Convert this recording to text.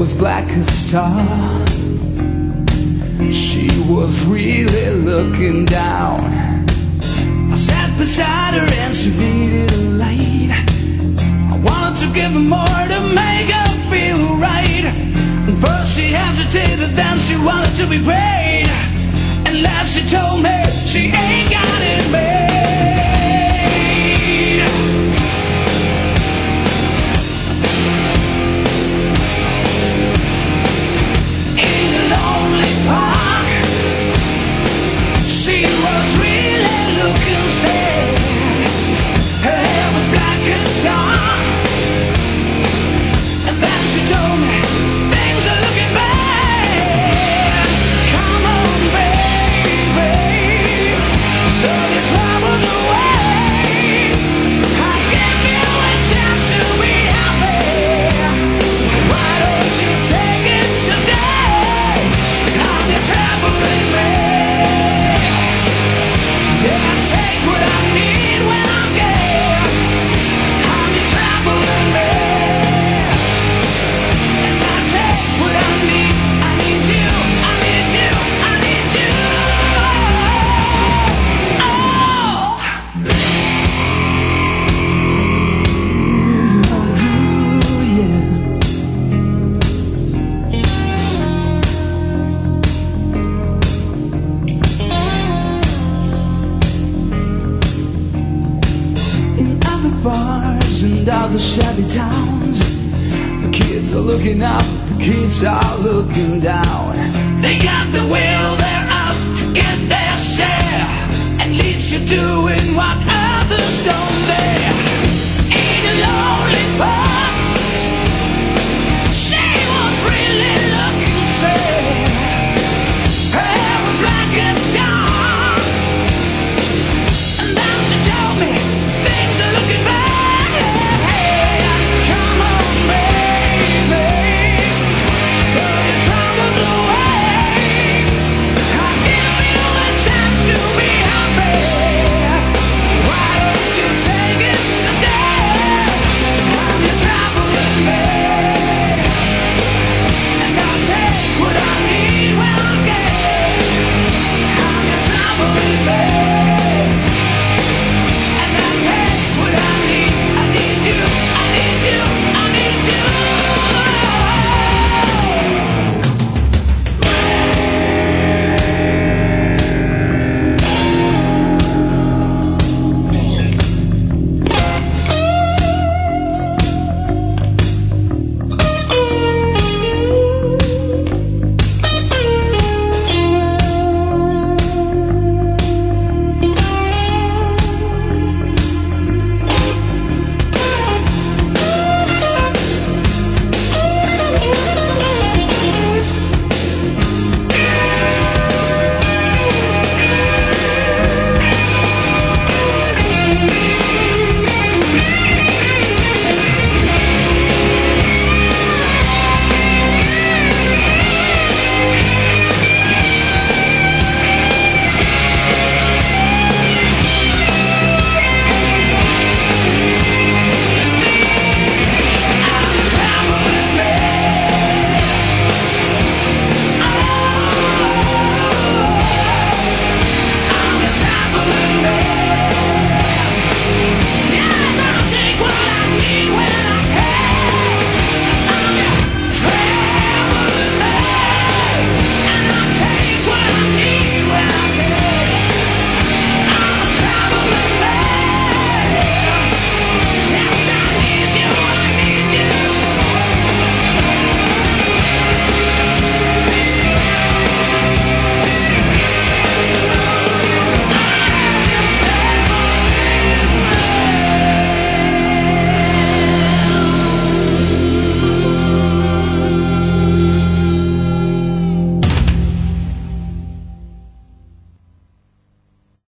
was black as a star. She was really looking down. I sat beside her and she needed a light. I wanted to give her more to make her feel right. And first she hesitated, then she wanted to be paid. And last she told me she ain't got it made. In a lonely park, she was really looking sad. Her hair was black as dark. And then she told me things are looking bad. Come on, baby, so your troubles away. I'll give you a chance to be happy. Why don't you take it today? I'm your traveling man. Yeah, I take what I need when I'm gay. I'm your traveling man. And I take what I need. I need you, I need you, I need you. Oh, I do, yeah. In other bars and other shabby towns, the kids are looking up, the kids are looking down. They got the will, they're out to get their share. At least you're doing what others don't